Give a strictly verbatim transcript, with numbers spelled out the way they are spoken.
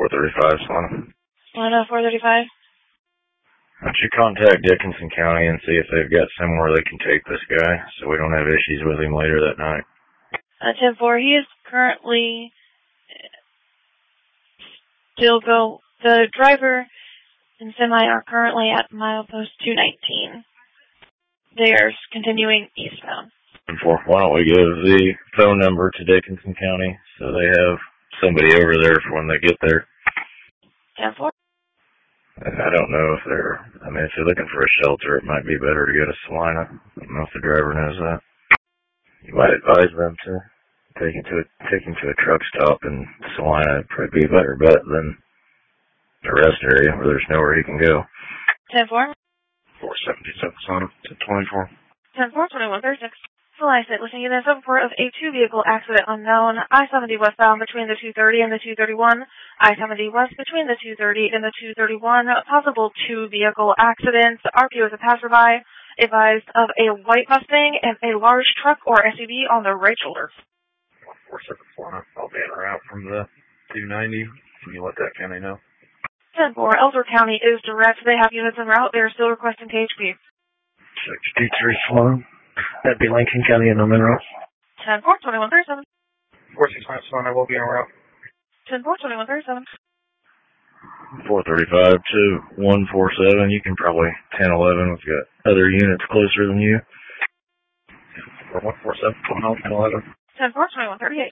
four thirty-five, Solana. Solana four thirty-five. Why don't you contact Dickinson County and see if they've got somewhere they can take this guy so we don't have issues with him later that night. Uh, ten four, he is currently still go. The driver and semi are currently at milepost two nineteen. They are continuing eastbound. ten four, why don't we give the phone number to Dickinson County so they have somebody over there for when they get there. ten four. I don't know if they're, I mean, if you're looking for a shelter, it might be better to go to Salina. I don't know if the driver knows that. You might advise them to take him to a, take him to a truck stop in Salina. It'd probably be a better bet than the rest area where there's nowhere he can go. ten four. four seventy-seven, Salina, to twenty-four. ten four, twenty-one thirty-six. Select it, listening in a report of a two-vehicle accident unknown, I seventy westbound between the two thirty and the two thirty-one, I seventy west between the two thirty and the two thirty-one, possible two-vehicle accidents, R P O as a passerby, advised of a white Mustang and a large truck or S U V on the right shoulder. four seven four, I'll be en route from the two ninety. Can you let that county know? ten four, Ellsworth County is direct. They have units en route. They are still requesting K H P. sixty-three, Salina. That'd be Lincoln County and Monroe. ten four, twenty-one thirty-seven. four sixty-five, Salina, will be en route. ten four, twenty-one thirty-seven. four thirty-five to one forty-seven. You can probably ten eleven. We've got other units closer than you. one forty-seven, ten eleven. ten four, twenty-one thirty-eight.